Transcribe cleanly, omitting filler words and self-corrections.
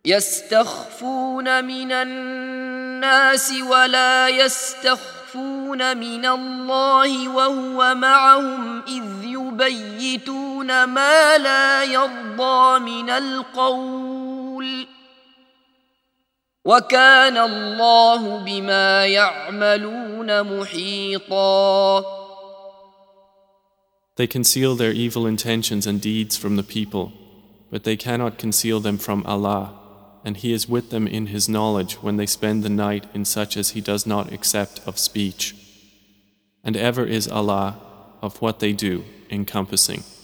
يستخفون من الناس ولا يستخفون من الله وهو معهم إذ يبيتون ما لا يرضى من القول وكان الله بما يعملون محيطا. They conceal their evil intentions and deeds from the people, but they cannot conceal them from Allah, and He is with them in His knowledge when they spend the night in such as He does not accept of speech. And ever is Allah of what they do encompassing.